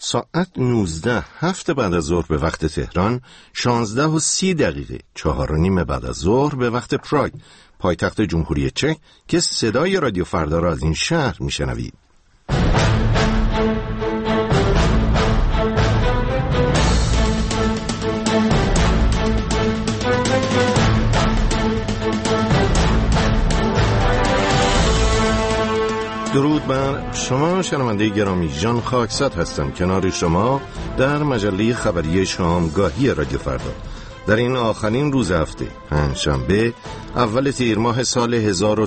ساعت 19:07 بعد از ظهر به وقت تهران، 16:30 4:30 بعد از ظهر به وقت پراگ، پایتخت جمهوری چک، که صدای رادیو فردا را از این شهر میشنوید. درود بر شما شنونده گرامی، ژان خاکساد هستم کنار شما در مجله خبری شامگاهی رادیو فردا. در این آخرین روز هفته، پنجشنبه، اول تیر ماه سال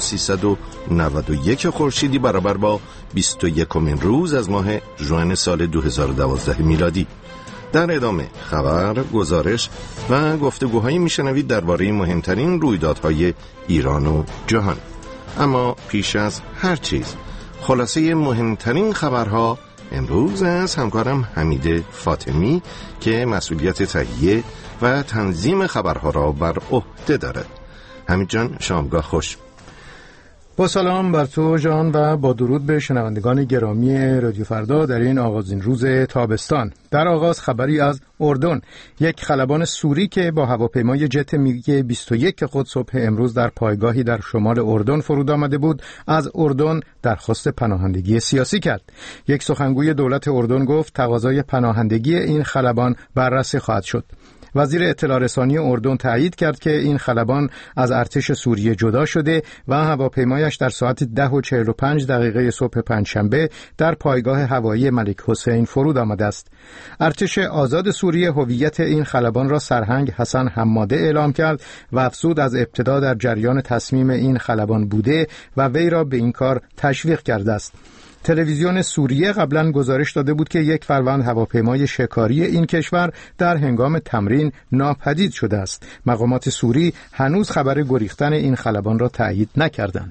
1391 خورشیدی برابر با 21مین روز از ماه ژوئن سال 2012 میلادی. در ادامه خبر، گزارش و گفتگوهایی میشنوید درباره مهمترین رویدادهای ایران و جهان. اما پیش از هر چیز، خلاصه مهمترین خبرها امروز از همکارم حمید فاطمی که مسئولیت تهیه و تنظیم خبرها را بر عهده دارد. حمید جان، شامگاه خوش. با سلام بر تو جان و با درود به شنوندگان گرامی رادیو فردا در این آغازین روز تابستان. در آغاز خبری از اردن. یک خلبان سوری که با هواپیمای جت میگ 21 خود صبح امروز در پایگاهی در شمال اردن فرود آمده بود، از اردن درخواست پناهندگی سیاسی کرد. یک سخنگوی دولت اردن گفت تقاضای پناهندگی این خلبان بررسی خواهد شد. وزیر اطلاع رسانی اردن تایید کرد که این خلبان از ارتش سوریه جدا شده و هواپیمایش در ساعت 10:45 صبح پنجشنبه در پایگاه هوایی ملک حسین فرود آمده است. ارتش آزاد سوریه هویت این خلبان را سرهنگ حسن حماده اعلام کرد و افزود از ابتدا در جریان تصمیم این خلبان بوده و وی را به این کار تشویق کرده است. تلویزیون سوریه قبلا گزارش داده بود که یک فروند هواپیمای شکاری این کشور در هنگام تمرین ناپدید شده است. مقامات سوری هنوز خبر گریختن این خلبان را تایید نکردند.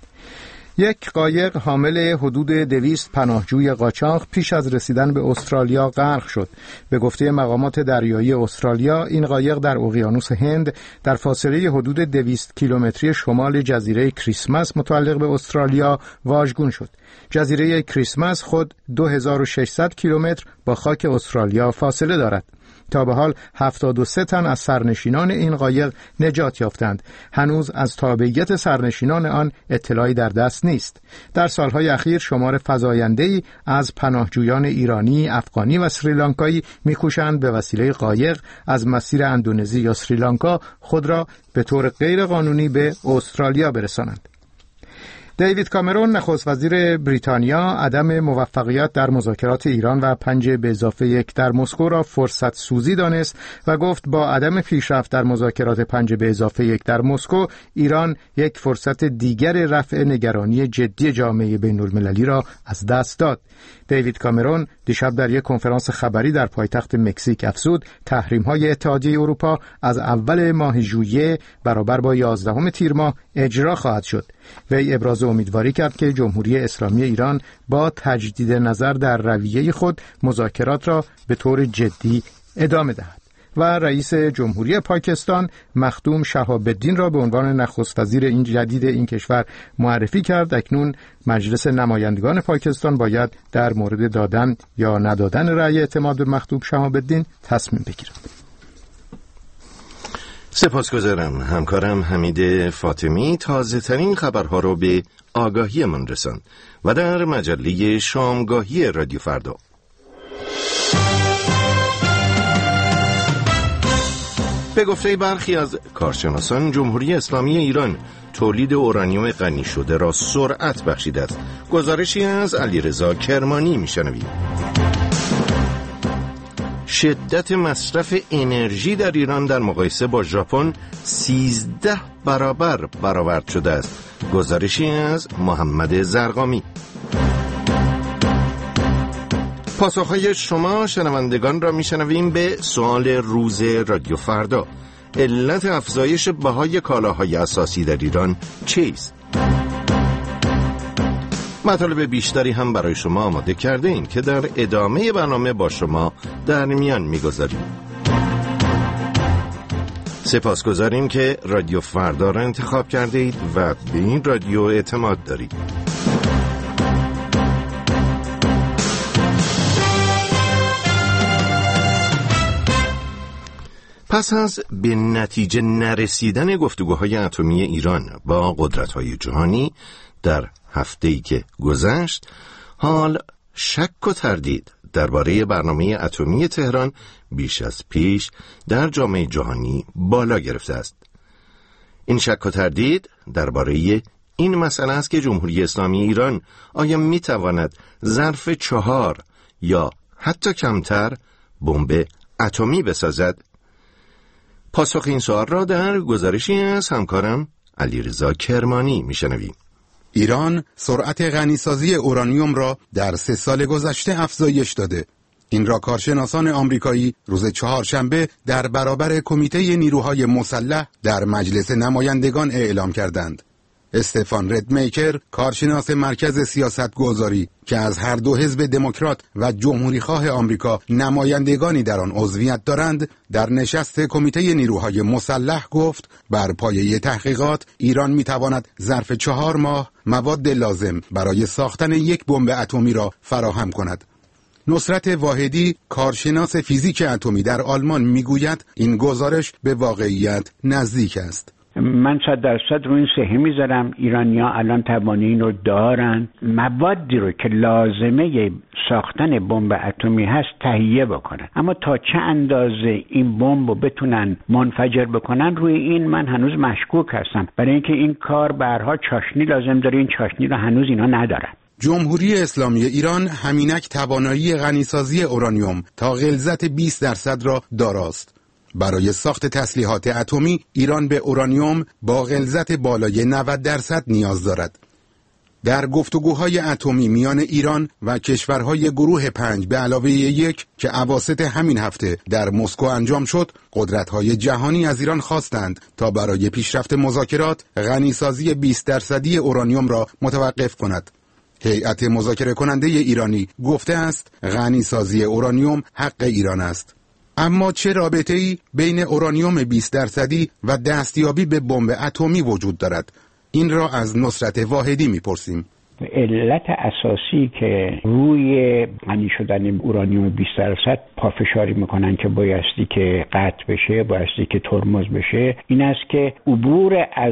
یک قایق حامل حدود 200 پناهجوی قاچاق پیش از رسیدن به استرالیا غرق شد. به گفته مقامات دریایی استرالیا، این قایق در اقیانوس هند در فاصله حدود 200 کیلومتری شمال جزیره کریسمس متعلق به استرالیا واژگون شد. جزیره کریسمس خود 2600 کیلومتر با خاک استرالیا فاصله دارد. تا به حال 73 تن از سرنشینان این قایق نجات یافتند. هنوز از تابعیت سرنشینان آن اطلاعی در دست نیست. در سالهای اخیر شمار فزاینده‌ای از پناهجویان ایرانی، افغانی و سریلانکایی می‌کوشند به وسیله قایق از مسیر اندونزی یا سریلانکا خود را به طور غیر قانونی به استرالیا برسانند. دیوید کامرون نخست وزیر بریتانیا عدم موفقیت در مذاکرات ایران و 5+1 در مسکو را فرصت سوزی دانست و گفت با عدم پیشرفت در مذاکرات 5+1 در مسکو، ایران یک فرصت دیگر رفع نگرانی جدی جامعه بین‌المللی را از دست داد. دیوید کامرون دیشب در یک کنفرانس خبری در پایتخت مکزیک افزود تحریم‌های اتحادیه اروپا از اول ماه ژوئیه برابر با 11 تیر ماه اجرا خواهد شد. وی ابراز امیدواری کرد که جمهوری اسلامی ایران با تجدید نظر در رویه خود مذاکرات را به طور جدی ادامه دهد. و رئیس جمهوری پاکستان مخدوم شهاب الدین را به عنوان نخست وزیر این جدید این کشور معرفی کرد. اکنون مجلس نمایندگان پاکستان باید در مورد دادن یا ندادن رأی اعتماد به مخدوم شهاب الدین تصمیم بگیرد. سپاسگزارم. همکارم حمید فاطمی تازه ترین خبرها رو به آگاهی من رساند و در مجله شامگاهی رادیو فردا. به گفته برخی از کارشناسان، جمهوری اسلامی ایران تولید اورانیوم غنی شده را سرعت بخشیده است. گزارشی از علیرضا کرمانی میشنوید. شدت مصرف انرژی در ایران در مقایسه با ژاپن 13 برآورد شده است. گزارشی از محمد زرقامی. پاسخهای شما شنوندگان را میشنویم به سوال روز رادیو فردا: علت افزایش بهای کالاهای اساسی در ایران چیست؟ مطالب بیشتری هم برای شما آماده کرده ایم که در ادامه برنامه با شما در میان میگذاریم. سپاسگزاریم که رادیو فردا را انتخاب کرده اید و به این رادیو اعتماد دارید. پس از به نتیجه نرسیدن گفتگوهای اتمی ایران با قدرت‌های جهانی در هفته‌ای که گذشت، حال شک و تردید درباره برنامه اتمی تهران بیش از پیش در جامعه جهانی بالا گرفته است. این شک و تردید درباره این مسئله است که جمهوری اسلامی ایران آیا می‌تواند ظرف 4 یا حتی کمتر بمب اتمی بسازد؟ پاسخ این سوال را در گزارشی از همکارم علیرضا کرمانی میشنویم. ایران سرعت غنیسازی اورانیوم را در 3 سال گذشته افزایش داده. این را کارشناسان آمریکایی روز چهارشنبه در برابر کمیته نیروهای مسلح در مجلس نمایندگان اعلام کردند. استفان ردمیکر، کارشناس مرکز سیاستگذاری که از هر دو حزب دموکرات و جمهوریخواه آمریکا نمایندگانی در آن عضویت دارند، در نشست کمیته نیروهای مسلح گفت بر پایه تحقیقات ایران میتواند ظرف 4 ماه مواد لازم برای ساختن یک بمب اتمی را فراهم کند. نصرت واحدی، کارشناس فیزیک اتمی در آلمان میگوید این گزارش به واقعیت نزدیک است. من 100% رو این صحیح میذارم. ایرانی‌ها الان توانایی رو دارن موادی رو که لازمه ساختن بمب اتمی هست تهیه بکنن، اما تا چه اندازه این بمب رو بتونن منفجر بکنن روی این من هنوز مشکوک هستم، برای اینکه این کار به هر حال چاشنی لازم داره. این چاشنی رو هنوز اینا ندارن. جمهوری اسلامی ایران همینک توانایی غنیسازی اورانیوم تا غلظت 20% را داراست. برای ساخت تسلیحات اتمی ایران به اورانیوم با غلظت بالای 90% نیاز دارد. در گفتگوهای اتمی میان ایران و کشورهای گروه 5 به علاوه 1 که اواسط همین هفته در مسکو انجام شد، قدرت‌های جهانی از ایران خواستند تا برای پیشرفت مذاکرات غنیسازی 20% اورانیوم را متوقف کند. هیئت مذاکره کننده ایرانی گفته است غنیسازی اورانیوم حق ایران است. اما چه رابطه‌ای بین اورانیوم 20% و دستیابی به بمب اتمی وجود دارد؟ این را از نصرت واحدی میپرسیم. علت اساسی که روی غنی شدن اورانیوم 20% پافشاری میکنن که بایستی که قطع بشه، بایستی که ترمز بشه، این است که عبور از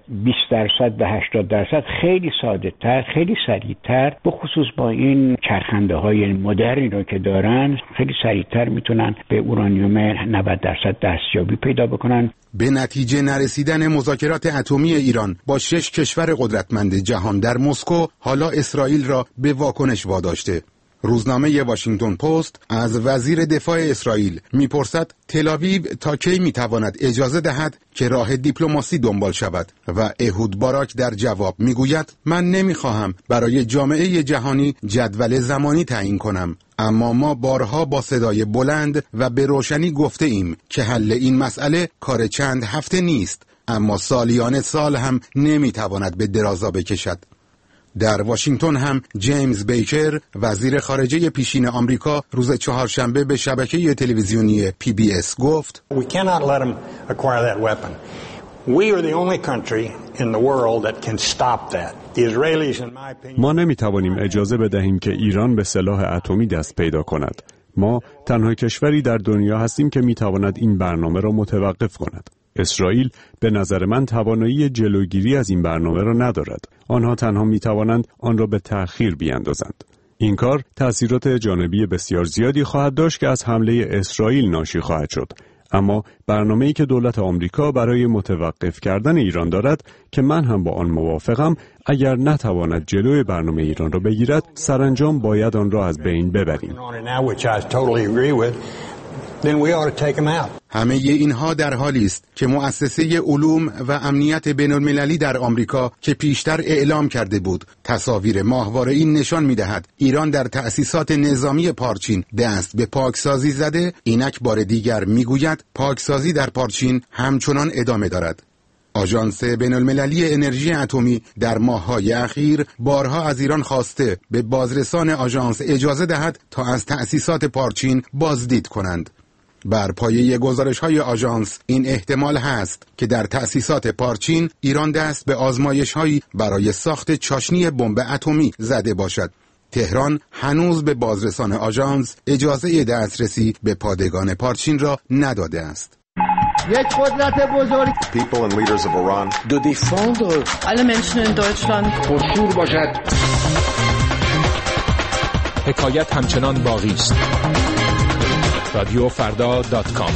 20% به 80% خیلی ساده تر، خیلی سریعتر، به خصوص با این چرخنده های مدرنی رو که دارن، خیلی سریعتر میتونن به اورانیوم 90% دستیابی پیدا بکنن. به نتیجه نرسیدن مذاکرات اتمی ایران با 6 کشور قدرتمند جهان در مسکو حالا اسرائیل را به واکنش واداشته. روزنامه واشنگتن پست از وزیر دفاع اسرائیل میپرسد تل‌آویو تا کی میتواند اجازه دهد که راه دیپلماسی دنبال شود و اهود باراک در جواب میگوید من نمیخواهم برای جامعه جهانی جدول زمانی تعیین کنم، اما ما بارها با صدای بلند و به روشنی گفته ایم که حل این مسئله کار چند هفته نیست، اما سالیان سال هم نمیتواند به درازا بکشد. در واشنگتن هم جیمز بیکر، وزیر خارجه پیشین آمریکا، روز چهارشنبه به شبکه تلویزیونی PBS گفت We cannot let them acquire that weapon. We are the only country in the world that can stop that. The Israelis, in my opinion, ما نمیتوانیم اجازه بدهیم که ایران به سلاح اتمی دست پیدا کند. ما تنها کشوری در دنیا هستیم که میتواند این برنامه را متوقف کند. اسرائیل به نظر من توانایی جلوگیری از این برنامه را ندارد. آنها تنها میتوانند آن را به تأخیر بیاندازند. این کار تأثیرات جانبی بسیار زیادی خواهد داشت که از حمله اسرائیل ناشی خواهد شد. اما برنامه‌ای که دولت آمریکا برای متوقف کردن ایران دارد که من هم با آن موافقم، اگر نتواند جلوی برنامه ایران را بگیرد، سرانجام باید آن را از بین ببریم. همه اینها در حالی است که مؤسسه علوم و امنیت بین‌المللی در آمریکا که پیشتر اعلام کرده بود تصاویر ماهواره‌ای نشان می‌دهد ایران در تأسیسات نظامی پارچین دست به پاکسازی زده، اینک بار دیگر می‌گوید پاکسازی در پارچین همچنان ادامه دارد. آژانس بین‌المللی انرژی اتمی در ماه‌های اخیر بارها از ایران خواسته به بازرسان آژانس اجازه دهد تا از تأسیسات پارچین بازدید کنند. بر پایه گزارش‌های آژانس این احتمال هست که در تأسیسات پارچین ایران دست به آزمایش‌هایی برای ساخت چاشنی بمب اتمی زده باشد. تهران هنوز به بازرسان آژانس اجازه دسترسی به پادگان پارچین را نداده است. یک قدرت بزرگ. People and leaders of Iran de défendre alle Menschen in Deutschland. پرشور باشد. حکایت همچنان باقی است. رادیوفردا.com.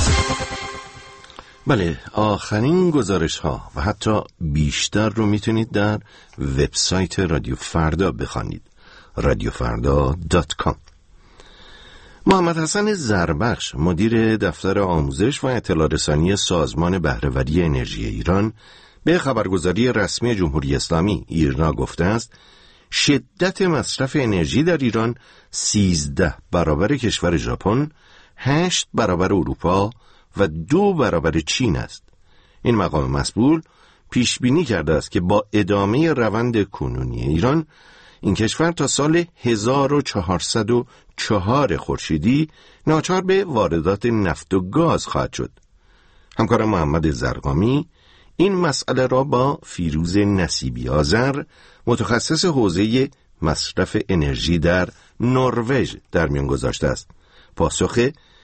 بله، آخرین گزارش ها و حتی بیشتر رو میتونید در وبسایت رادیو فردا بخوانید. رادیوفردا.com. محمد حسن زربخش، مدیر دفتر آموزش و اطلاع رسانی سازمان بهره‌وری انرژی ایران، به خبرگزاری رسمی جمهوری اسلامی ایرنا گفته است شدت مصرف انرژی در ایران 13 برابر کشور ژاپن، 8 برابر اروپا و 2 برابر چین است. این مقام مسئول پیش بینی کرده است که با ادامه روند کنونی ایران، این کشور تا سال 1404 خورشیدی ناچار به واردات نفت و گاز خواهد شد. همکارم محمد زرقامی این مسئله را با فیروز نصیبی آذر، متخصص حوزه مصرف انرژی در نروژ، در میان گذاشته است. پاسخ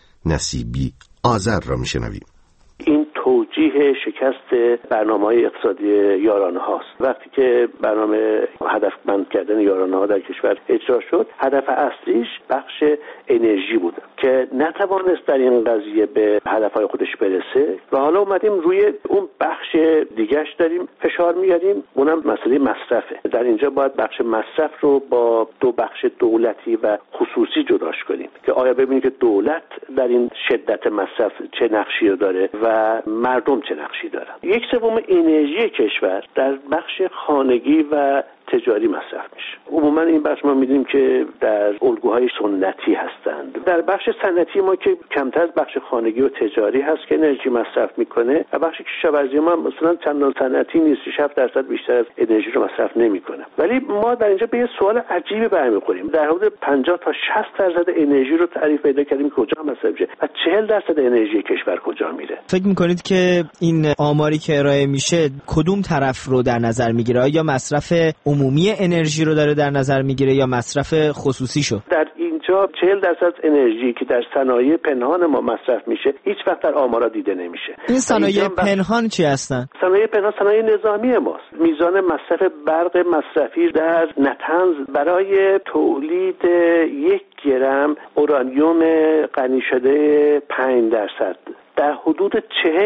نصیبی آذر را میشنویم. این توجیه شکست برنامه‌های اقتصادی یارانه هاست. وقتی که برنامه هدفمند کردن یارانه ها در کشور اجرا شد، هدف اصلیش بخش انرژی بود که نتوانست در این قضیه به هدفهای خودش برسه و حالا اومدیم روی اون بخش دیگه‌اش داریم فشار میاریم، اونم مسئله مصرفه. در اینجا باید بخش مصرف رو با دو بخش دولتی و خصوصی جداش کنیم که آیا ببینیم که دولت در این شدت مصرف چه نقشی رو داره و مردم چه نقشی دارن. 1/3 انرژی کشور در بخش خانگی و تجاری مصرف میشه. عموما این بخش ما می‌بینیم که در الگوهای سنتی هستند. در بخش صنعتی ما که کمتر از بخش خانگی و تجاری هست که انرژی مصرف میکنه و بخش کشاورزی ما مثلا چندان صنعتی نیست، 7% بیشتر از انرژی رو مصرف نمیکنه. ولی ما در اینجا به یه سوال عجیبی برمیخوریم. در حدود 50 تا 60% انرژی رو تعریف پیدا کردیم کجا مصرف میشه و 40% انرژی کشور کجا میره. فکر میکنید که این آماری که ارائه میشه کدوم طرف رو در نظر میگیره؟ یا مصرف عمومی انرژی رو داره در نظر میگیره یا مصرف خصوصی شو؟ در اینجا 40% انرژی که در صنایع پنهان ما مصرف میشه هیچ وقت در آمارا دیده نمیشه. این صنایع پنهان چی هستن؟ صنایع پنهان صنایع نظامی ماست. میزان مصرف برق مصرفی در نطنز برای تولید 1 گرم اورانیوم غنی شده 5% در حدود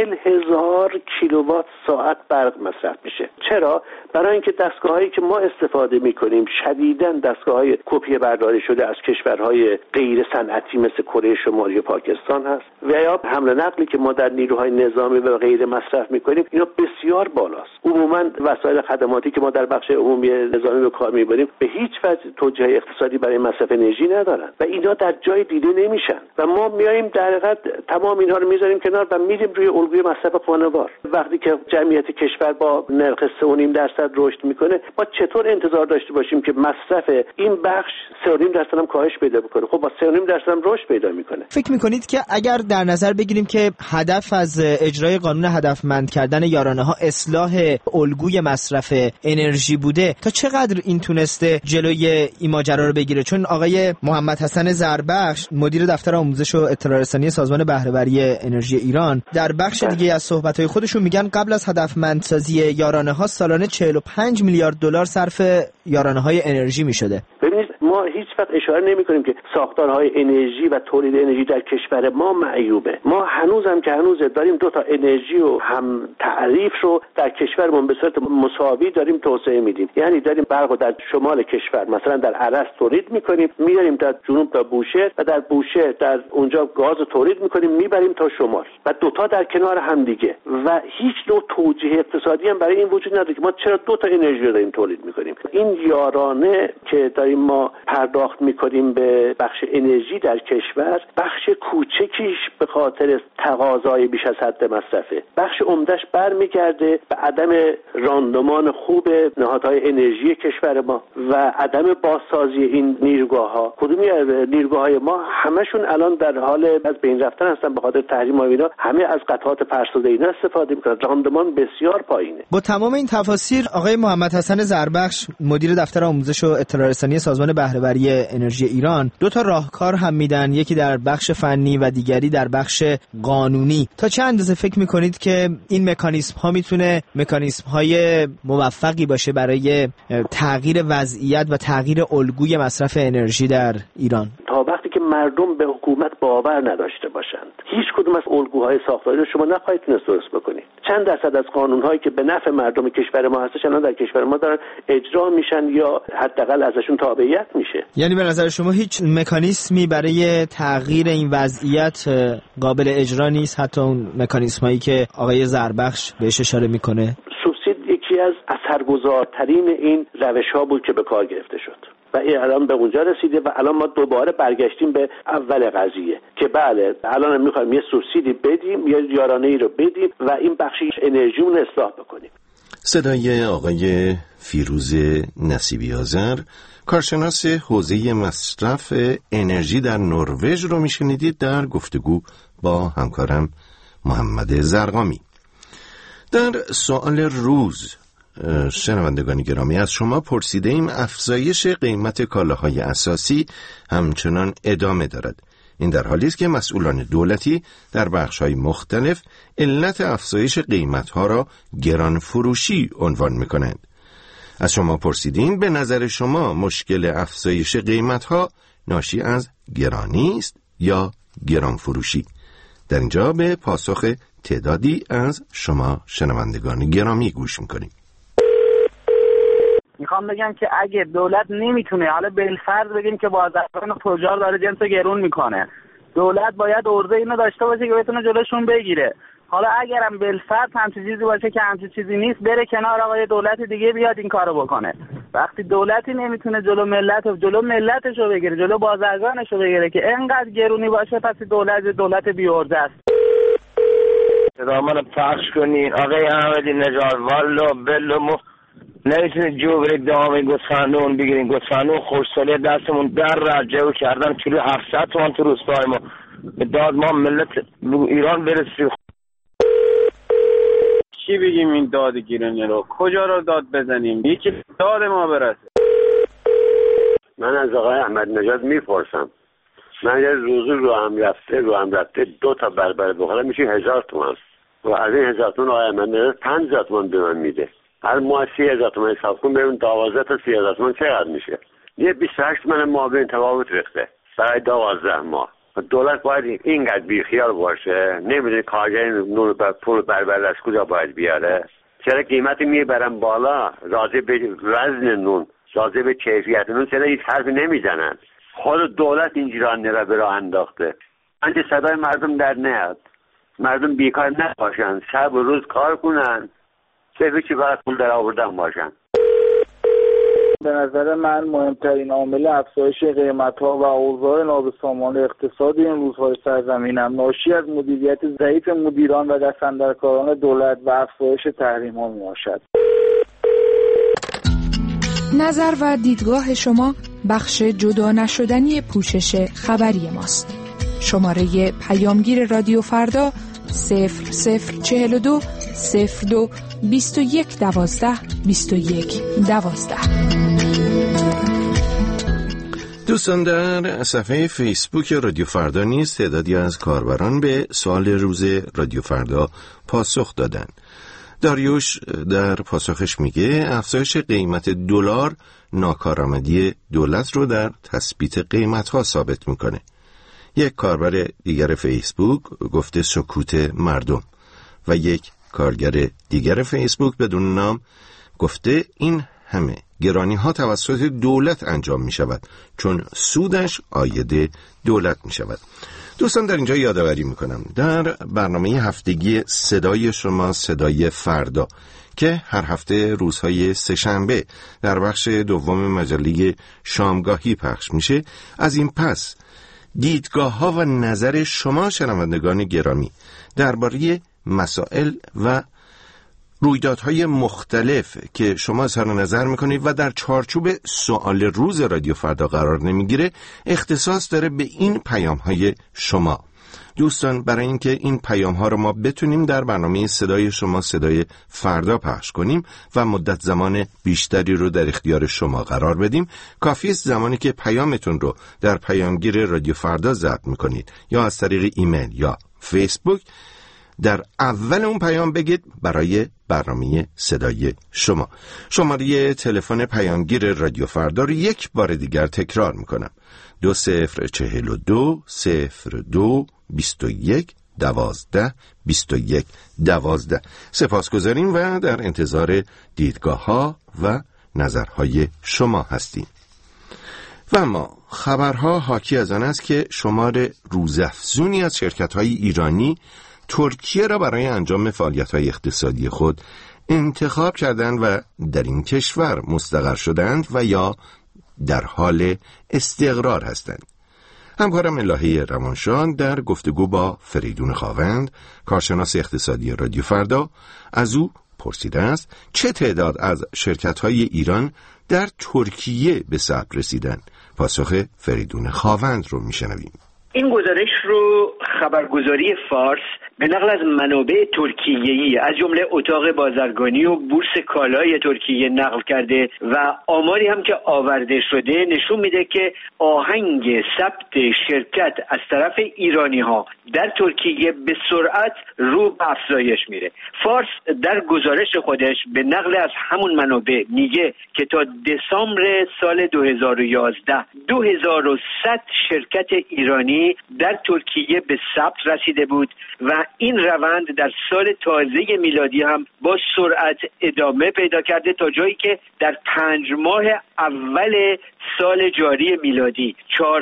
40,000 کیلووات ساعت برق مصرف میشه. چرا؟ برای اینکه دستگاهایی که ما استفاده میکنیم شدیداً دستگاه‌های کپی برداری شده از کشورهای غیر صنعتی مثل کره شمالی و پاکستان هست و یا حمل و نقلی که ما در نیروهای نظامی و غیر مصرف میکنیم اینا بسیار بالاست. عموماً وسایل خدماتی که ما در بخش عمومی نظامی به کار میبریم به هیچ وجه توجیه اقتصادی برای مصرف انرژی ندارن و اینا در جای دیده نمیشن و ما میایم در حقیقت تمام اینها رو میذاریم کنار و میریم روی الگوی مصرف خانوار. وقتی که جمعیت کشور با نرخ 3.5% رشد میکنه ما چطور انتظار داشته باشیم که مصرف این بخش 3.5% هم کاهش پیدا بکنه؟ خب با 3.5% هم رشد پیدا میکنه. فکر میکنید که اگر در نظر بگیریم که هدف از اجرای قانون هدفمند کردن یارانه ها اصلاح الگوی مصرف انرژی بوده، تا چقدر این تونسته جلوی این ماجرا رو بگیره؟ چون آقای محمد حسن زربخش، مدیر دفتر آموزش و اطلاع رسانی سازمان بهره‌وری انرژی ایران، در بخش دیگه از صحبت‌های خودشون میگن قبل از هدفمندسازی یارانه ها سالانه 45 میلیارد دلار صرف یارانه های انرژی میشده. ببینید ما هیچ وقت اشاره نمی‌کنیم که ساختارهای انرژی و تولید انرژی در کشور ما معیوبه. ما هنوزم که هنوز داریم دو تا انرژی و هم تعریف رو در کشورمون به صورت مساوی داریم توسعه میدیم. یعنی داریم برق رو در شمال کشور مثلا در عرس تولید می‌کنیم، میاریم در جنوب تا بوشهر و در بوشهر در اونجا گاز تولید می‌کنیم میبریم تا شمال و دوتا در کنار هم دیگه و هیچ نوع توجیه اقتصادی هم برای این وجود نداره که ما چرا دو تا انرژی رو داریم تولید می‌کنیم. این یارانه که داریم ما پرداخت می‌کنیم به بخش انرژی در کشور بخش کوچکیش به خاطر تقاضای بیش از حد مصرفه. بخش عمده‌اش برمیگرده به عدم راندمان خوب نهادهای انرژی کشور ما و عدم بازسازی این نیروگاه‌ها. کدومی نیروگاه‌های ما همشون الان در حال از بین رفتن هستن به خاطر تحریم و اینا، همه از قطعات فرسوده اینا استفاده می‌کنن. راندمان بسیار پایینه. با تمام این تفاسیر آقای محمد حسن زربخش، مدیر دفتر آموزش و اطلاع رسانی سازمان بهره‌وری های انرژی ایران 2 تا راهکار هم میدن، یکی در بخش فنی و دیگری در بخش قانونی. تا چه اندازه فکر میکنید که این مکانیزم ها میتونه مکانیزم های موفقی باشه برای تغییر وضعیت و تغییر الگوی مصرف انرژی در ایران؟ تا وقتی که مردم به حکومت باور نداشته باشند، هیچ کدوم از الگوهای ساختاری رو شما نخواهید تونست درست بکنید. چند درصد از قانون‌هایی که به نفع مردم کشور ما هستش الان در کشور ما دارن اجرا میشن یا حداقل ازشون تابعیت میشه. یعنی به نظر شما هیچ مکانیزمی برای تغییر این وضعیت قابل اجرا نیست، حتی اون مکانیزمایی که آقای زربخش بهش اشاره میکنه؟ سوبسید یکی از اثرگذارترین این روش‌ها بود که به کار گرفته شد و این الان به اونجا رسیده و الان ما دوباره برگشتیم به اول قضیه که بله الان میخوایم یه سوبسیدی بدیم، یه یارانه‌ای رو بدیم و این بخشی انرژیمون اصلاح بکنیم. صدای آقای فیروز نصیبی آذر، کارشناس حوزه مصرف انرژی در نروژ رو میشنیدید در گفتگو با همکارم محمد زرقامی. در سوال روز شنوندگان گرامی از شما پرسیده ایم افزایش قیمت کالاهای اساسی همچنان ادامه دارد. این در حالی است که مسئولان دولتی در بخش‌های مختلف علت افزایش قیمت‌ها را گران فروشی عنوان می‌کنند. از شما پرسیدیم به نظر شما مشکل افزایش قیمت‌ها ناشی از گرانی است یا گران فروشی؟ در اینجا به پاسخ تعدادی از شما شنوندگان گرامی گوش می‌کنیم. میخوام بگم که اگه دولت نمیتونه، حالا بالفرض بگیم که بازرگان تجار داره جنسو گرون میکنه، دولت باید عرضه اینو داشته باشه که بتونه جلوشون بگیره. حالا اگرم بالفرض همچین چیزی باشه که همچین چیزی نیست، بره کنار آقای دولت دیگه بیاد این کارو بکنه. وقتی دولتی نمیتونه جلو ملتشو بگیره، جلو بازرگانشو بگیره که اینقدر گرونی باشه، پس دولت بی‌عرضه است. صدا منو پخش کنین آقای احمدی نژاد، والله بلو نمیتونید جو برید دامه گوسفندون بگیرین. گوسفندون خوشسالی دستمون در رجعه کردن کیلو 700 تومان تو روستای ما. به داد ما ملت ایران برسیم. چی بگیم این داد گیرنی رو؟ کجا رو داد بزنیم؟ یکی داد ما برسه. من از آقای احمد نژاد میپرسم، من یه روزی رو هم رفته 2 تا بربر بخورم میشه 1000 تومان و از این 1000 تومان آقای احمد نژاد 5000 تومان به من میده. هر ماه 30,000 تومان حساب کن ببین 12 تا 30,000 تومان چقدر میشه. یه 28 تومان معاون تفاوت ریخته برای 12 ماه. دولت باید اینقدر بیخیال باشه، نمیدونه کارگر نون پول بربر از کجا باید بیاره. چرا قیمتی میبرن بالا، راضی به وزن نون، راضی به کیفیت نون، چرا هیچ حرفی نمیزنن؟ خود دولت این جیران را به راه انداخته. انچه صدای مردم در نیاد، مردم بیکار نباشن، شب و روز کار کنن، صرف چی باید پول در آوردن باشن. به نظر من مهمترین عامل افزایش قیمت‌ها و اوضاع نابسامان اقتصادی این روزهای سرزمینم ناشی از مدیریت ضعیف مدیران و دستاندرکاران دولت و افزایش تحریم‌ها میباشد. نظر و دیدگاه شما بخش جدا نشدنی پوشش خبری ماست. شماره پیامگیر رادیو فردا 0042 02 21 12 21 12. دوستان، در صفحه فیسبوک رادیو فردا نیز تعدادی از کاربران به سوال روز رادیو فردا پاسخ دادند. داریوش در پاسخش میگه افزایش قیمت دلار ناکارآمدی دولت رو در تثبیت قیمت‌ها ثابت میکنه. یک کاربر دیگر فیسبوک گفته سکوت مردم و یک کارگر دیگر فیسبوک بدون نام گفته این همه گرانی ها توسط دولت انجام می شود چون سودش عاید دولت می شود. دوستان، در اینجا یادآوری می کنم در برنامه هفتگی صدای شما صدای فردا که هر هفته روزهای سه‌شنبه در بخش دوم مجله شامگاهی پخش میشه، از این پس دیدگاه ها و نظر شما شنوندگان گرامی درباره مسائل و رویدادهای مختلف که شما اظهار نظر میکنید و در چارچوب سوال روز رادیو فردا قرار نمیگیره اختصاص داره به این پیام های شما. دوستان، برای اینکه این پیام ها رو ما بتونیم در برنامه صدای شما صدای فردا پخش کنیم و مدت زمان بیشتری رو در اختیار شما قرار بدیم، کافی است زمانی که پیامتون رو در پیامگیر رادیو فردا ضبط میکنید یا از طریق ایمیل یا فیسبوک در اول اون پیام بگید برای برنامه صدای شما. شماره تلفن پیامگیر رادیو فردا رو یک بار دیگر تکرار میکنم: 2042 02 21 12 21 12. سپاسگزاریم و در انتظار دیدگاه ها و نظرهای شما هستیم. و اما خبرها حاکی از آن است که شمار روزافزونی از شرکت‌های ایرانی ترکیه را برای انجام فعالیت‌های اقتصادی خود انتخاب کردند و در این کشور مستقر شدند و یا در حال استقرار هستند. همکارم الهه روانشان در گفتگو با فریدون خاوند، کارشناس اقتصادی رادیو فردا، از او پرسیده است چه تعداد از شرکت‌های ایران در ترکیه به ثبت رسیدند. پاسخ فریدون خاوند رو میشنویم. این گزارش رو خبرگزاری فارس به نقل از منابع ترکیه‌ای از جمله اتاق بازرگانی و بورس کالای ترکیه نقل کرده و آماری هم که آورده شده نشون میده که آهنگ ثبت شرکت از طرف ایرانی‌ها در ترکیه به سرعت رو به افزایش میره. فارس در گزارش خودش به نقل از همون منابع میگه که تا دسامبر سال 2011 2100 شرکت ایرانی در ترکیه به ثبت رسیده بود و این روند در سال تازه میلادی هم با سرعت ادامه پیدا کرده تا جایی که در 5 ماه اول سال جاری میلادی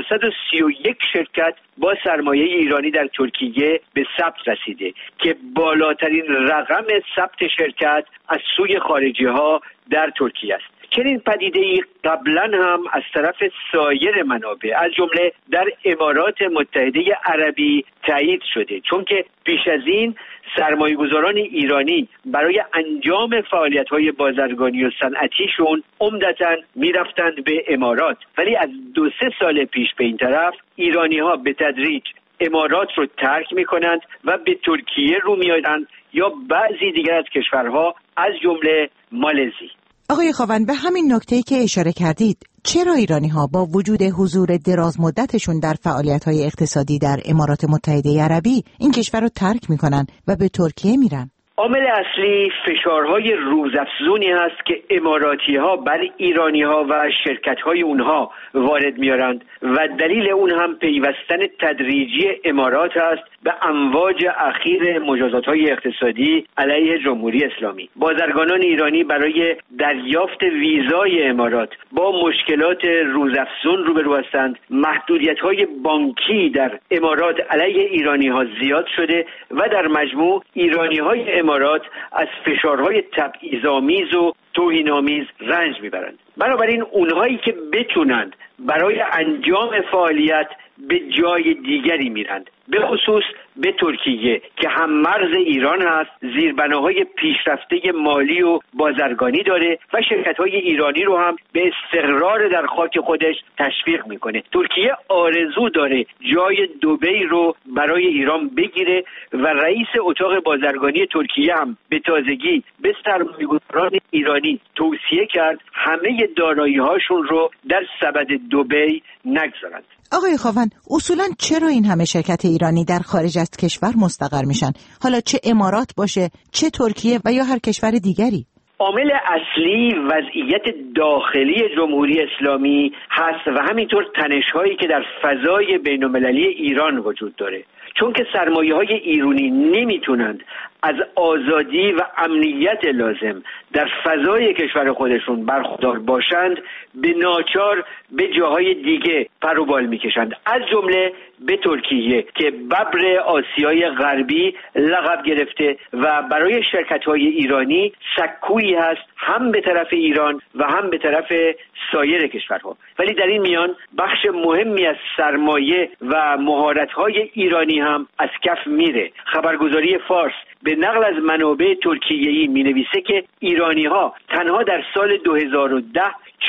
431 شرکت با سرمایه ایرانی در ترکیه به ثبت رسیده که بالاترین رقم ثبت شرکت از سوی خارجی ها در ترکیه است. چنین پدیده‌ای قبلا هم از طرف سایر منابع از جمله در امارات متحده عربی تایید شده، چون که پیش از این سرمایه‌گذاران ایرانی برای انجام فعالیت‌های بازرگانی و صنعتیشون عمدتاً می‌رفتند به امارات، ولی از 2-3 سال پیش به این طرف ایرانی‌ها به تدریج امارات رو ترک می‌کنند و به ترکیه رو می‌آیند یا بعضی دیگر از کشورها از جمله مالزی. آقای خاوند، به همین نکته‌ای که اشاره کردید، چرا ایرانی‌ها با وجود حضور دراز مدتشون در فعالیت‌های اقتصادی در امارات متحده عربی این کشور رو ترک می‌کنن و به ترکیه میرن؟ عامل اصلی فشارهای روزافزونی هست که اماراتی‌ها بر ایرانی‌ها و شرکت‌های اونها وارد میارند و دلیل اون هم پیوستن تدریجی امارات است به امواج اخیر مجازات‌های اقتصادی علیه جمهوری اسلامی. بازرگانان ایرانی برای دریافت ویزای امارات با مشکلات روزافزون روبرو هستند. محدودیت‌های بانکی در امارات علیه ایرانی‌ها زیاد شده و در مجموع ایرانی‌های امارات از فشارهای تبعیض‌آمیز و توهین‌آمیز رنج میبرند. بنابراین اونهایی که بتونند برای انجام فعالیت به جای دیگری میرند، به خصوص به ترکیه که هم مرز ایران هست، زیربناهای پیشرفته مالی و بازرگانی داره و شرکت‌های ایرانی رو هم به استقرار در خاک خودش تشویق میکنه. ترکیه آرزو داره جای دبی رو برای ایران بگیره و رئیس اتاق بازرگانی ترکیه هم به تازگی به سرمایه‌گذاران ایرانی توصیه کرد همه دارایی‌هاشون رو در سبد دبی نگذارند. آقای خاوند، اصولاً چرا این همه شرکت ایرانی در خارج از کشور مستقر میشن؟ حالا چه امارات باشه، چه ترکیه و یا هر کشور دیگری؟ عامل اصلی وضعیت داخلی جمهوری اسلامی هست و همینطور تنش‌هایی که در فضای بین‌المللی ایران وجود داره. چون که سرمایه‌های ایرانی نمیتونند از آزادی و امنیت لازم در فضای کشور خودشون برخوردار باشند، به ناچار به جاهای دیگه پر و بال میکشند، از جمله به ترکیه که ببر آسیای غربی لقب گرفته و برای شرکت‌های ایرانی سکویی هست هم به طرف ایران و هم به طرف سایر کشورها. ولی در این میان بخش مهمی از سرمایه و مهارت‌های ایرانی هم از کف میره. خبرگزاری فارس به نقل از منابع ترکیه‌ای می‌نویسه که ایرانی‌ها تنها در سال 2010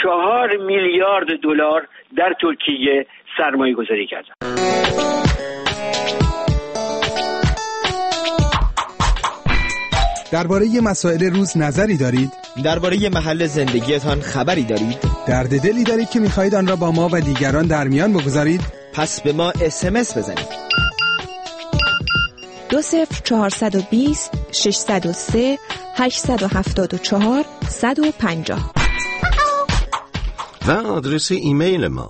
4 میلیارد دلار در ترکیه سرمایه‌گذاری کردند. درباره مسائل روز نظری دارید؟ درباره محل زندگیتان خبری دارید؟ درد دلی دارید که می‌خواهید آن را با ما و دیگران در میان بگذارید؟ پس به ما SMS بزنید. 20420 603 874 150 و آدرس ایمیل ما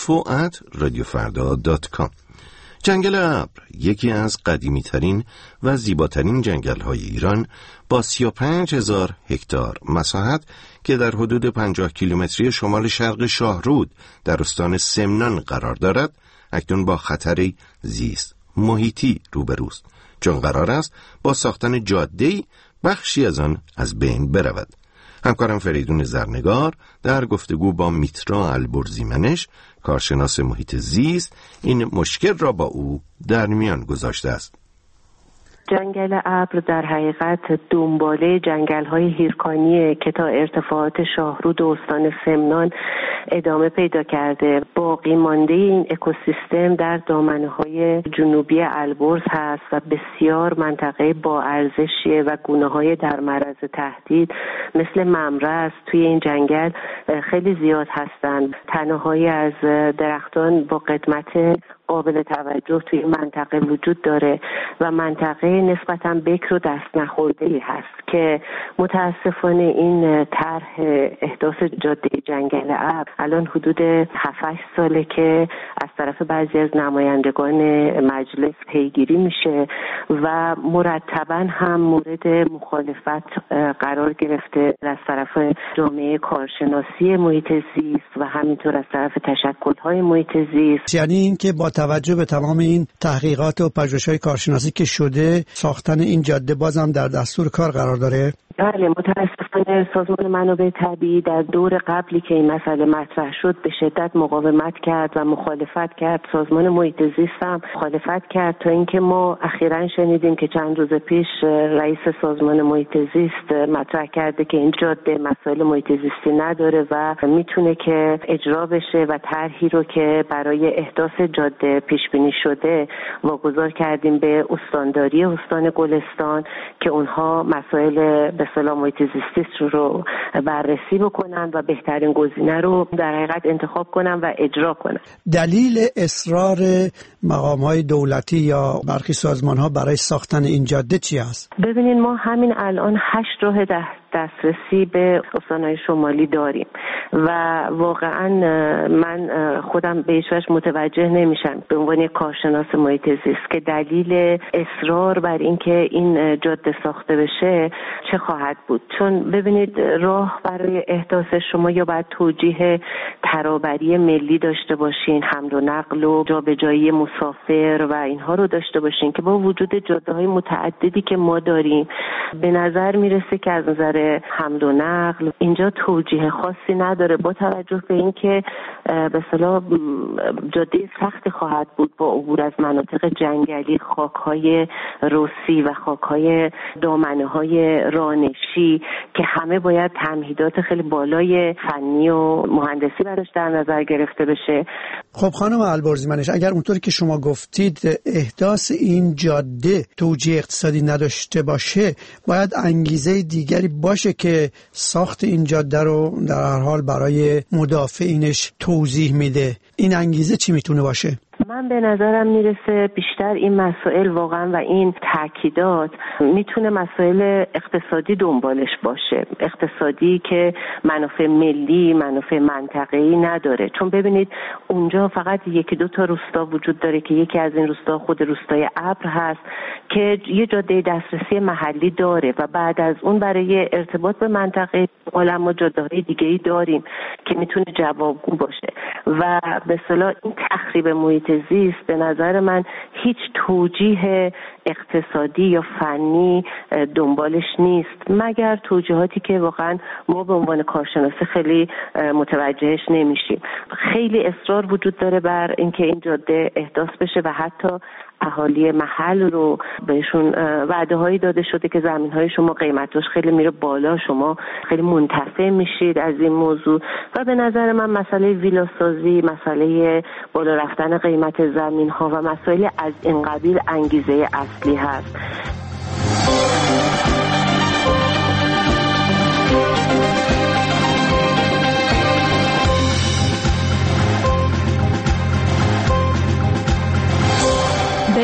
info@radiofarda.com. جنگل ابر یکی از قدیمی ترین و زیباترین جنگل های ایران با 35,000 هکتار مساحت که در حدود 50 کیلومتری شمال شرق شاهرود در استان سمنان قرار دارد، اکنون با خطری زیست محیطی روبروست، چون قرار است با ساختن جاده‌ای بخشی از آن از بین برود. همکارم فریدون زرنگار در گفتگو با میترا البرزیمنش، کارشناس محیط زیست، این مشکل را با او در میان گذاشته است. جنگل ابر در حقیقت دنباله جنگل‌های هیرکانیه که تا ارتفاعات شاهرود و استان سمنان ادامه پیدا کرده. باقی مانده این اکوسیستم در دامنه‌های جنوبی البرز هست و بسیار منطقه با ارزشیه و گونه‌های در معرض تهدید مثل ممرز توی این جنگل خیلی زیاد هستند. تنهایی از درختان با قدمت قابل توجه توی منطقه وجود داره و منطقه نسبتاً بکر و دست نخورده‌ای هست که متاسفانه این طرح احداث جاده جنگل ابر الان حدود 7-8 ساله که از طرف بعضی از نمایندگان مجلس پیگیری میشه و مرتباً هم مورد مخالفت قرار گرفته از طرف جامعه کارشناسی محیط زیست و همینطور از طرف تشکل‌های محیط زیست. یعنی این که با توجه به تمام این تحقیقات و پژوهش‌های کارشناسی که شده، ساختن این جاده بازم در دستور کار قرار داره؟ بله، متاسفانه سازمان منابع طبیعی در دور قبلی که این مسئله مطرح شد به شدت مقاومت کرد و مخالفت کرد. سازمان محیط زیست هم مخالفت کرد تا اینکه ما اخیراً شنیدیم که چند روز پیش رئیس سازمان محیط زیست مطرح کرده که این جاده مسائل محیط زیستی نداره و میتونه که اجرا بشه و طرحی رو که برای احداث جاده پیش بینی شده واگذار کردیم به استانداری استان گلستان که اونها مسائل به اصطلاح محیط زیستی رو بررسی بکنن و بهترین گزینه رو در حقیقت انتخاب کنن و اجرا کنن. دلیل اصرار مقام‌های دولتی یا برخی سازمان‌ها برای ساختن این جاده چی است؟ ببینید، ما همین الان 8 راه دسترسی به استان‌های شمالی داریم و واقعا من خودم به هیچ وجه متوجه نمیشم به عنوان کارشناس محیط زیست که دلیل اصرار بر اینکه این جاده ساخته بشه چه خواهد بود. چون ببینید، راه برای احداث شما یا باید توجیه ترابری ملی داشته باشین، حمل و نقل و جابجایی مسافر و اینها رو داشته باشین که با وجود جاده‌های متعددی که ما داریم به نظر میرسه که از نظر حمل و نقل اینجا توجیه خاصی نداره، با توجه به اینکه به اصطلاح جاده سختی خواهد بود با عبور از مناطق جنگلی، خاک‌های رسی و خاک‌های دامنه‌های رانشی که همه باید تمهیدات خیلی بالای فنی و مهندسی براش در نظر گرفته بشه. خب خانم البرزیمنش، اگر اونطوری که شما گفتید احداث این جاده توجیه اقتصادی نداشته باشه، باید انگیزه دیگری باشه که ساخت این جاده رو در هر حال برای مدافعینش توضیح میده. این انگیزه چی میتونه باشه؟ من به نظرم میرسه بیشتر این مسائل واقعا و این تاکیدات میتونه مسائل اقتصادی دنبالش باشه، اقتصادی که منافع ملی، منافع منطقه‌ای نداره. چون ببینید اونجا فقط 1-2 تا روستا وجود داره که یکی از این روستا خود روستای ابر هست که یه جاده دسترسی محلی داره و بعد از اون برای ارتباط به منطقه ما جاده‌های دیگه‌ای داریم که میتونه جوابگو باشه و به اصطلاح این تخریب محیط زیست به نظر من هیچ توجیه اقتصادی یا فنی دنبالش نیست، مگر توجیهاتی که واقعا ما به عنوان کارشناسی خیلی متوجهش نمیشیم. خیلی اصرار وجود داره بر اینکه این جاده احداث بشه و حتی اهالی محل رو بهشون وعده هایی داده شده که زمین های شما قیمتش خیلی میره بالا، شما خیلی منتفع میشید از این موضوع و به نظر من مسئله ویلا سازی، مسئله بالا رفتن قیمت زمین ها و مسائل از این قبیل انگیزه اصلی هست.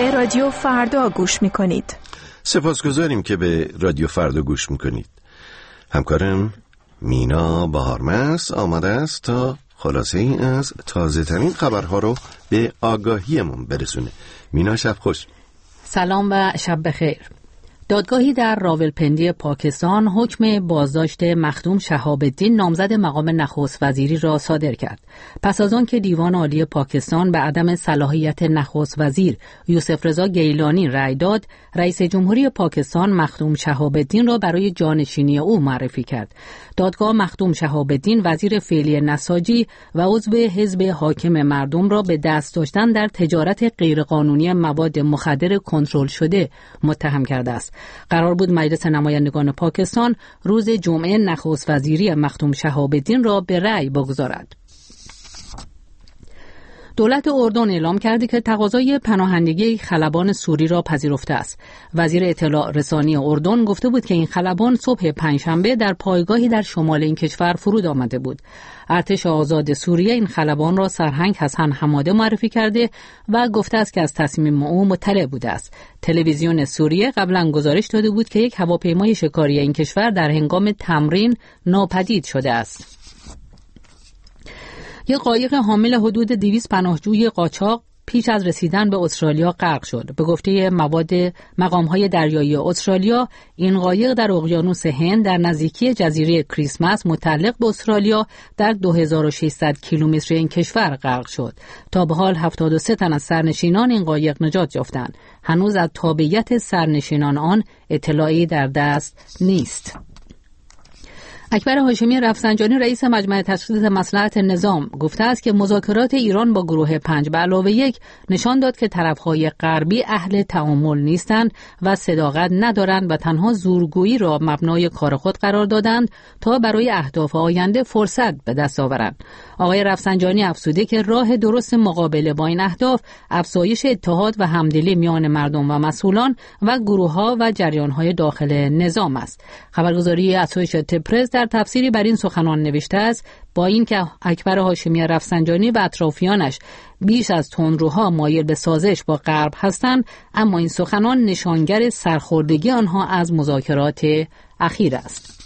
به رادیو فردا گوش میکنید. سپاسگزاریم که به رادیو فردا گوش میکنید. همکارم مینا بهارمست آماده است تا خلاصه ای از تازه ترین خبرها رو به آگاهیمون برسونه. مینا شب خوش. سلام و شب بخیر. دادگاهی در راولپندی پاکستان حکم بازداشت مخدوم شهاب الدین نامزد مقام نخست وزیری را صادر کرد. پس از آن که دیوان عالی پاکستان به عدم صلاحیت نخست وزیر یوسف رضا گیلانی رأی داد، رئیس جمهوری پاکستان مخدوم شهاب الدین را برای جانشینی او معرفی کرد. دادگاه مخدوم شهاب الدین وزیر فعلی نساجی و عضو حزب حاکم مردم را به دست داشتن در تجارت غیرقانونی مواد مخدر کنترل شده متهم کرده است. قرار بود مجلس نمایندگان پاکستان روز جمعه نخست وزیری مخدوم شهاب الدین را به رأی بگذارد. دولت اردن اعلام کرده که تقاضای پناهندگی خلبان سوری را پذیرفته است. وزیر اطلاع رسانی اردن گفته بود که این خلبان صبح پنجشنبه در پایگاهی در شمال این کشور فرود آمده بود. ارتش آزاد سوریه این خلبان را سرهنگ حسن حماده معرفی کرده و گفته است که از تصمیم او مطلع بوده است. تلویزیون سوریه قبلا گزارش داده بود که یک هواپیمای شکاری این کشور در هنگام تمرین ناپدید شده است. یک قایق حامل حدود 200 پناهجوی قاچاق پیش از رسیدن به استرالیا غرق شد. به گفته مقام‌های دریایی استرالیا، این قایق در اقیانوس هند در نزدیکی جزیره کریسمس متعلق به استرالیا در 2600 کیلومتر این کشور غرق شد. تا به حال 73 تن از سرنشینان این قایق نجات یافتند. هنوز از تابعیت سرنشینان آن اطلاعی در دست نیست. اکبر هاشمی رفسنجانی رئیس مجمع تشخیص مصلحت نظام گفته است که مذاکرات ایران با گروه 5+1 نشان داد که طرفهای غربی اهل تعامل نیستند و صداقت ندارند و تنها زورگویی را مبنای کار خود قرار دادند تا برای اهداف آینده فرصت به دست آورند. آقای رفسنجانی افزوده که راه درست مقابله با این اهداف افزایش اتحاد و همدلی میان مردم و مسئولان و گروه‌ها و جریان‌های داخل نظام است. خبرگزاری اسوشییتد پرس در تفسیری بر این سخنان نوشته است با اینکه اکبر هاشمی رفسنجانی و اطرافیانش بیش از تندروها مایل به سازش با غرب هستند، اما این سخنان نشانگر سرخوردگی آنها از مذاکرات اخیر است.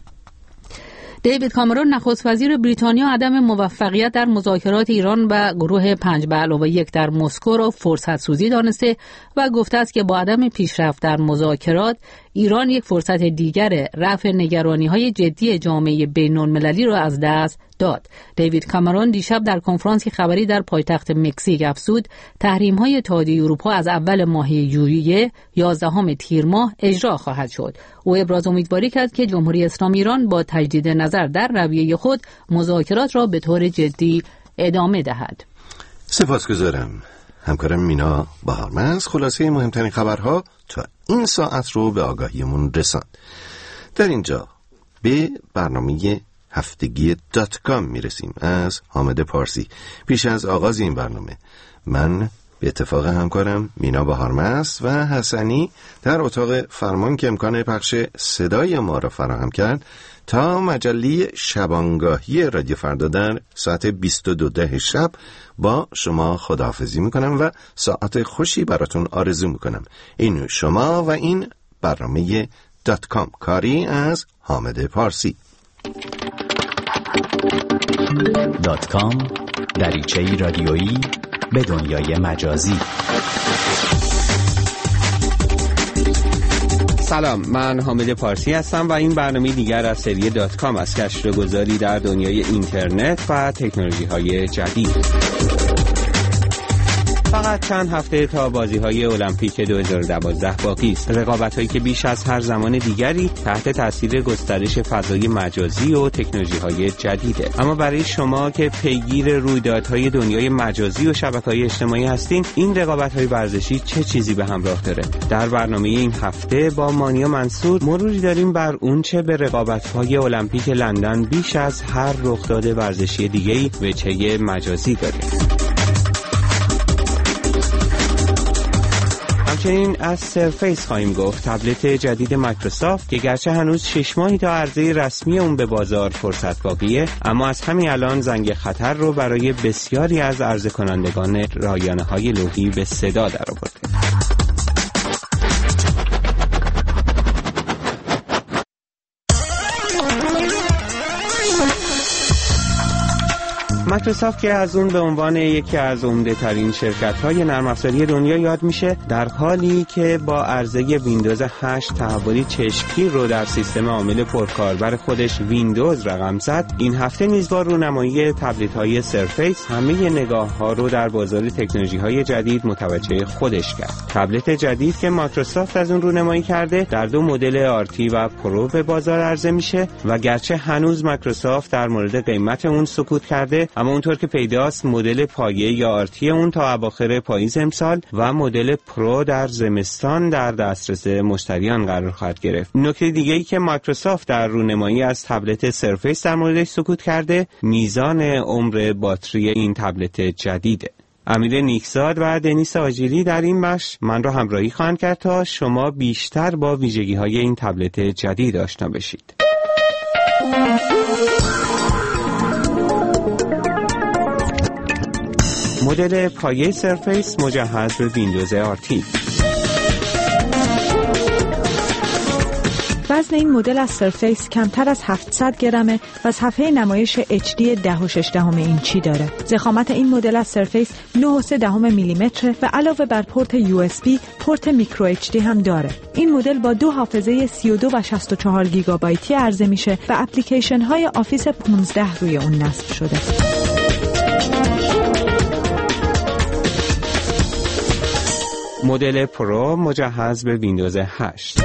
دیوید کامرون نخست وزیر بریتانیا عدم موفقیت در مذاکرات ایران و گروه 5+1 در مسکو را فرصت سوزی دانسته و گفته است که با عدم پیشرفت در مذاکرات ایران یک فرصت دیگر رفع نگرانی‌های جدی جامعه بین‌المللی را از دست داد. دیوید کامرون دیشب در کنفرانسی خبری در پایتخت مکزیک افزود تحریم‌های اتحادیه اروپا از اول ماه ژوئیه 11 تیر ماه اجرا خواهد شد. او ابراز امیدواری کرد که جمهوری اسلامی ایران با تجدید نظر در رویه خود مذاکرات را به طور جدی ادامه دهد. سپاسگزارم. همکارم مینا بهارمست خلاصه مهمترین خبرها تا این ساعت رو به آگاهیمون رساند. در اینجا به برنامه هفتگی .com میرسیم از حامد پارسی. پیش از آغاز این برنامه من به اتفاق همکارم مینا بهارمست و حسنی در اتاق فرمان که امکان پخش صدای ما را فراهم کرد تا مجله شبانگاهی رادیو فردا در ساعت 22:10 شب با شما خداحافظی میکنم و ساعت خوشی براتون آرزو میکنم. این شما و این برنامه .com کاری از حامد پارسی. .com دریچه‌ای رادیویی به دنیای مجازی. سلام، من حامد پارسی هستم و این برنامه دیگر از سری .com است که کشف‌گذاری در دنیای اینترنت و تکنولوژی‌های جدید. فقط چند هفته تا بازی‌های المپیک 2012 باقی است. رقابت‌هایی که بیش از هر زمان دیگری تحت تاثیر گسترش فضای مجازی و تکنولوژی‌های جدیده. اما برای شما که پیگیر رویدادهای دنیای مجازی و شبکه‌های اجتماعی هستین، این رقابت‌های ورزشی چه چیزی به همراه داره؟ در برنامه این هفته با مانیا منصور مروری داریم بر اونچه به رقابت‌های المپیک لندن بیش از هر رخداد ورزشی دیگه‌ای وجهه مجازی داره. همچنین از سرفیس خواهیم گفت، تبلت جدید مایکروسافت که گرچه هنوز 6 ماهی تا عرضه رسمی اون به بازار فرصت باقیه، اما از همین الان زنگ خطر رو برای بسیاری از عرضه کنندگان رایانه‌های لوحی به صدا درآورده. مایکروسافت که از اون به عنوان یکی از عمده‌ترین شرکت‌های نرم افزاری دنیا یاد میشه، در حالی که با عرضه ویندوز 8 تحولی چشمگیر رو در سیستم عامل پرکاربر خودش ویندوز رقم زد، این هفته نیز با رونمایی تبلت‌های سرفیس همه نگاه‌ها رو در بازار تکنولوژی‌های جدید متوجه خودش کرد. تبلت جدید که مایکروسافت از اون رونمایی کرده در دو مدل آرتی و پرو به بازار عرضه میشه و گرچه هنوز مایکروسافت در مورد قیمت اون سکوت کرده، اما اونطور که پیداست مدل پایه یا آرتی اون تا اواخر پاییز امسال و مدل پرو در زمستان در دسترس مشتریان قرار خواهد گرفت. نکته دیگه‌ای که مایکروسافت در رونمایی از تبلت سرفیس در موردش سکوت کرده، میزان عمر باتری این تبلت جدیده. امیر نیکزاد و دنیس آجیلی در این بخش من را همراهی خواهند کرد تا شما بیشتر با ویژگی‌های این تبلت جدید آشنا بشید. مدل پایه سرفیس مجهز به ویندوز آرتی. وزن این مدل از سرفیس کمتر از 700 گرمه و صفحه نمایش HD 10.6 اینچی داره. ضخامت این مدل از سرفیس 9.3 میلیمتر و علاوه بر پورت USB، پورت میکرو HD هم داره. این مدل با دو حافظه 32 و 64 گیگابایتی عرضه میشه و اپلیکیشن های آفیس 15 روی اون نصب شده. مدل پرو مجهز به ویندوز 8.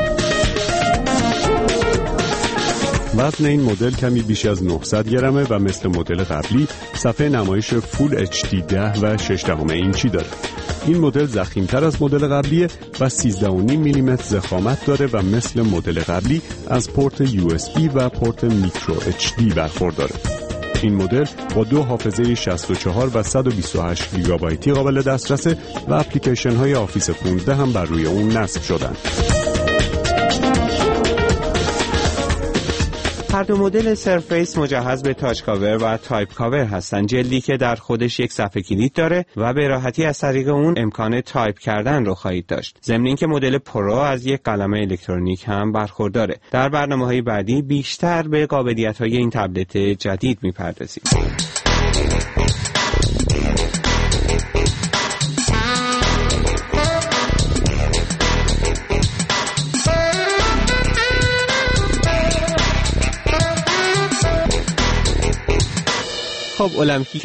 وزن این مدل کمی بیش از 900 گرمه و مثل مدل قبلی صفحه نمایش فول HD 10 و 6 اینچی داره. این مدل ضخیم‌تر از مدل قبلیه و 13.5 میلیمتر ضخامت داره و مثل مدل قبلی از پورت USB و پورت میکرو HD برخورداره. این مدل با دو حافظه 64 و 128 گیگابایتی قابل دسترسه و اپلیکیشن های آفیس 15 هم بر روی اون نصب شدن. هر دو مدل سرفیس مجهز به تاچ کاور و تایپ کاور هستند، جلدی که در خودش یک صفحه کلید داره و به راحتی از طریق اون امکان تایپ کردن رو خواهید داشت. ضمن اینکه مدل پرو از یک قلم الکترونیک هم برخورداره. در برنامه‌های بعدی بیشتر به قابلیت‌های این تبلت جدید می‌پردازیم. خب المپیک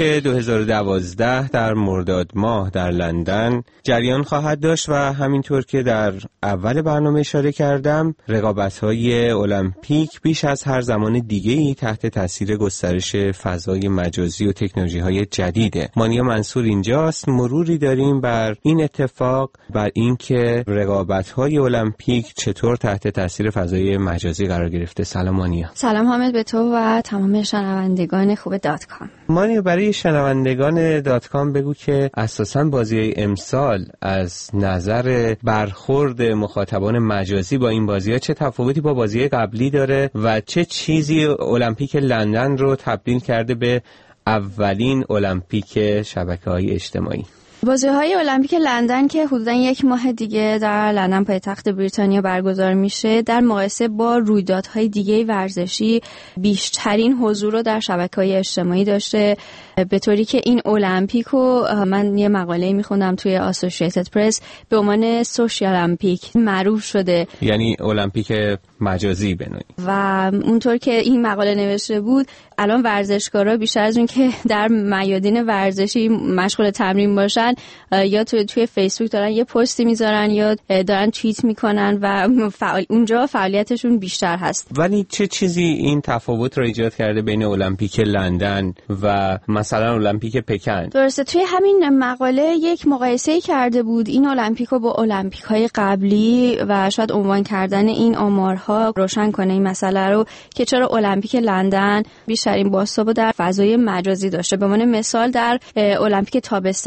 2012 در مرداد ماه در لندن جریان خواهد داشت و همینطور که در اول برنامه اشاره کردم، رقابت‌های المپیک بیش از هر زمان دیگه‌ای تحت تاثیر گسترش فضای مجازی و تکنولوژی‌های جدیده. مانیا منصور اینجاست. مروری داریم بر این اتفاق، بر اینکه رقابت‌های المپیک چطور تحت تاثیر فضای مجازی قرار گرفته. سلام مانیا. سلام حامد به تو و تمام شنوندگان خوب .com. مانیا برای شنوندگان .com بگو که اساساً بازی‌های امسال از نظر برخورد مخاطبان مجازی با این بازی‌ها چه تفاوتی با بازی‌های قبلی داره و چه چیزی المپیک لندن رو تبدیل کرده به اولین المپیک شبکه‌های اجتماعی؟ بازی‌های المپیک لندن که حدوداً یک ماه دیگه در لندن پایتخت بریتانیا برگزار میشه، در مقایسه با رویدادهای دیگه ورزشی بیشترین حضور رو در شبکه‌های اجتماعی داشته، به طوری که این المپیک رو من یه مقاله میخوندم توی اسوسییتد پرس به عنوان سوشیال المپیک معروف شده، یعنی المپیک مجازی به نوعی. و اونطور که این مقاله نوشته بود الان ورزشکارا بیشتر از اون که در میادین ورزشی مشغول تمرین باشن یا توی فیسبوک دارن یه پستی میذارن یا دارن توییت میکنن و اونجا فعالیتشون بیشتر هست. ولی چه چیزی این تفاوت رو ایجاد کرده بین المپیک لندن و مثلا المپیک پکن؟ درسته، توی همین مقاله یک مقایسه کرده بود این المپیک رو با المپیک های قبلی و شاید عنوان کردن این آمارها روشن کنه این مسئله رو که چرا المپیک لندن بیشترین بازتاب در فضای مجازی داشته. به عنوان مثال در المپیک تابستانی پکن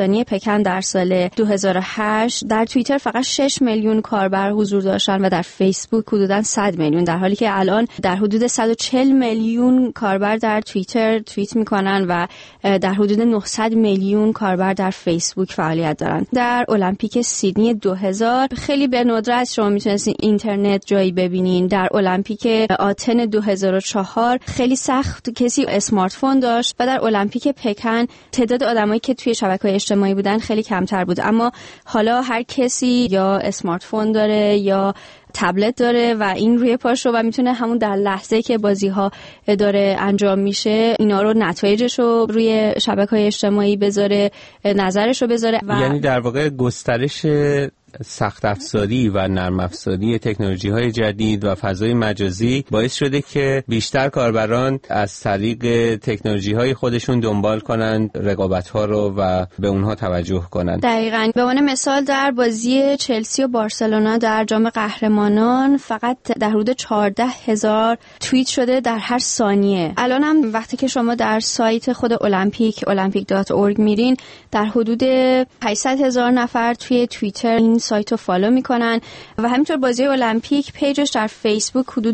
پکن در سال 2008 در توییتر فقط 6 میلیون کاربر حضور داشتن و در فیسبوک حدوداً 100 میلیون، در حالی که الان در حدود 140 میلیون کاربر در توییتر توییت میکنن و در حدود 900 میلیون کاربر در فیسبوک فعالیت دارن. در المپیک سیدنی 2000 خیلی به ندرت شما میتونستین اینترنت جایی ببینین. در المپیک آتن 2004 خیلی سخت کسی اسمارت فون داشت و در المپیک پکن تعداد آدمایی که توی شبکه‌های اجتماعی بودن خیلی کمتر بود. اما حالا هر کسی یا اسمارت فون داره یا تبلت داره و این روی پاش رو و میتونه همون در لحظه که بازی ها داره انجام میشه اینا رو نتایجش رو روی شبکه‌های اجتماعی بذاره، نظرش رو بذاره و یعنی در واقع گسترش سخت افزاری و نرم افزاری تکنولوژی‌های جدید و فضای مجازی باعث شده که بیشتر کاربران از طریق تکنولوژی‌های خودشون دنبال کنند رقابت‌ها رو و به اونها توجه کنند. دقیقاً. به عنوان مثال در بازی چلسی و بارسلونا در جام قهرمانان فقط در حدود 14,000 توییت شده در هر ثانیه. الان هم وقتی که شما در سایت خود المپیک olympic.org میرین در حدود 800,000 نفر توی توییتر این سایت رو فالو میکنن و همینطور بازی المپیک پیجش در فیسبوک حدود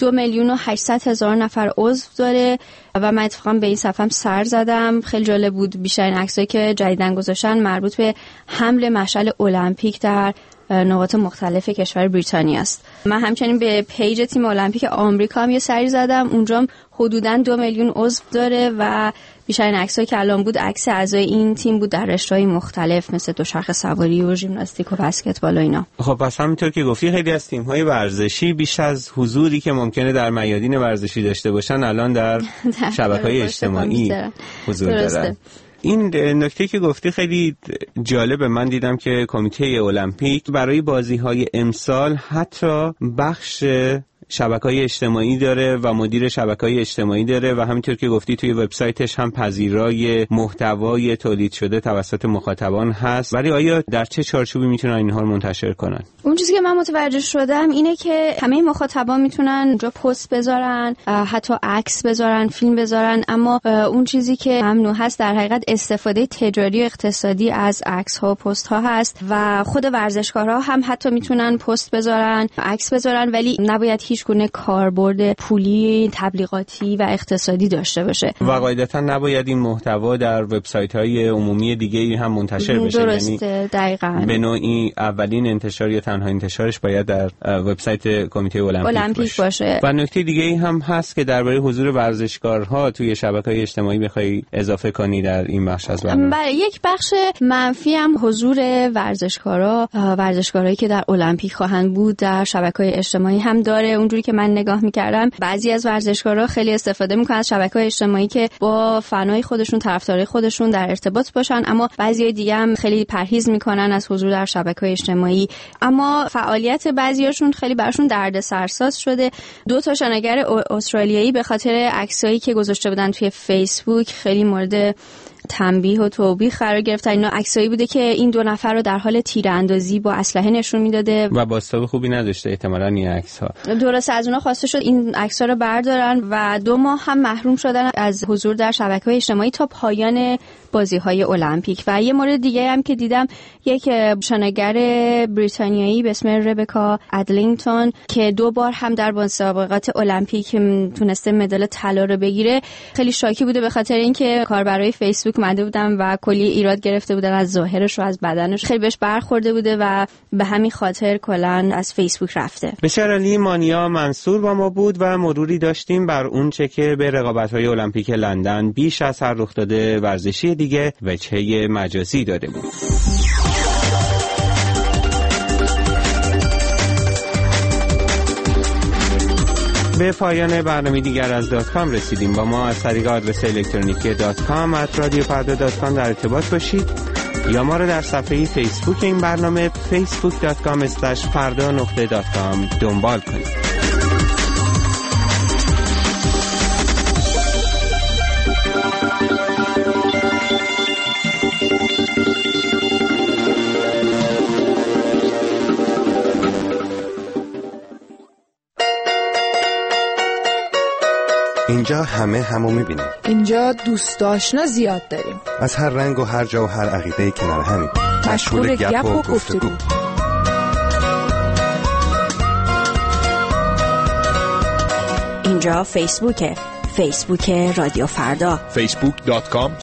2,800,000 نفر عضو داره و من اتفاقا به این صفحه سر زدم. خیلی جالب بود. بیشترین عکسایی که جدیدن گذاشتن مربوط به حمل مشعل المپیک در نقاط مختلف کشور بریتانیا است. من همچنین به پیج تیم المپیک آمریکا هم یه سری زدم. اونجا حدوداً 2 میلیون عضو داره و بیشترین عکسایی که الان بود عکس اعضای این تیم بود در رشته‌های مختلف مثل دوچرخه سواری و ژیمناستیک و بسکتبال و اینا. خب پس همونطور که گفتی خیلی از تیم‌های ورزشی بیش از حضوری که ممکنه در میادین ورزشی داشته باشن الان در شبکه‌های اجتماعی حضور دارن. این نکته که گفتی خیلی جالبه. من دیدم که کمیته المپیک برای بازی‌های امسال حتی بخش شبکه‌های اجتماعی داره و مدیر شبکه‌های اجتماعی داره و همینطور که گفتی توی وبسایتش هم پذیرای محتوای تولید شده توسط مخاطبان هست. ولی آیا در چه چارچوبی میتونن اینها رو منتشر کنن؟ اون چیزی که من متوجه شدم اینه که همه مخاطبان میتونن اونجا پست بذارن، حتی عکس بذارن، فیلم بذارن، اما اون چیزی که ممنوع هست در حقیقت استفاده تجاری و اقتصادی از عکس‌ها و پست‌ها هست و خود ورزشکارها هم حتی میتونن پست بذارن، عکس بذارن، ولی نباید هیچ گونه کاربرد پولی، تبلیغاتی و اقتصادی داشته باشه. و قاعدتا نباید این محتوا در وبسایت‌های عمومی دیگه‌ای هم منتشر بشه. درسته، یعنی دقیقاً. به نوعی اولین انتشار یا تنها انتشارش باید در وبسایت کمیته المپیک باشه. و نکته دیگه‌ای هم هست که درباره حضور ورزشکارها توی شبکه‌های اجتماعی بخوای اضافه کنی در این بخش از برنامه. بله، یک بخش منفی هم حضور ورزشکارایی که در المپیک خواهند بود در شبکه‌های اجتماعی هم داره. اونجوری که من نگاه می‌کردم بعضی از ورزشکارا خیلی استفاده می‌کنن از شبکه‌های اجتماعی که با فنای خودشون، طرفدارای خودشون در ارتباط باشن، اما بعضی دیگه هم خیلی پرهیز می‌کنن از حضور در شبکه‌های اجتماعی. اما فعالیت بعضیاشون خیلی براشون دردسرساز شده. 2 تا شناگر استرالیایی به خاطر عکسایی که گذاشته بودن توی فیسبوک خیلی مورد تنبیه و توبیخ قرار گرفتن. اینا عکسایی بوده که این 2 نفر رو در حال تیراندازی با اسلحه نشون میداده و بازتاب خوبی نداشته احتمالاً این عکس‌ها. درسته، از اونها خواسته شد این عکس‌ها رو بردارن و 2 ماه هم محروم شدن از حضور در شبکه‌های اجتماعی تا پایان بازی‌های المپیک. و یه مورد دیگه هم که دیدم، یک شناگر بریتانیایی به اسم ربکا ادلینگتون که 2 بار هم در مسابقات المپیک تونسته مدال طلا رو بگیره، خیلی شاکی بوده به خاطر اینکه کاربرای فیسبوک اومده بودن و کلی ایراد گرفته بودن از ظاهرش و از بدنش، خیلی بهش برخورده بوده و به همین خاطر کلاً از فیسبوک رفته. بسیار عالی. مانیا منصور با ما بود و مروری داشتیم بر اون چه که به رقابت‌های المپیک لندن بیش از هر رخداده ورزشی دیگه وجهه مجازی داده بود. به پایان برنامه دیگر از .com رسیدیم. با ما از طریق آدرس الکترونیکی .com@radioparda.com در ارتباط باشید یا ما را در صفحه فیسبوک این برنامه facebook.com/parda.com دنبال کنید. اینجا همه همو میبینیم. اینجا دوست آشنا زیاد داریم. از هر رنگ و هر جا و هر عقیده کنار همین. مشغول گپ و گفتگو. اینجا فیسبوک رادیو فردا. facebook.com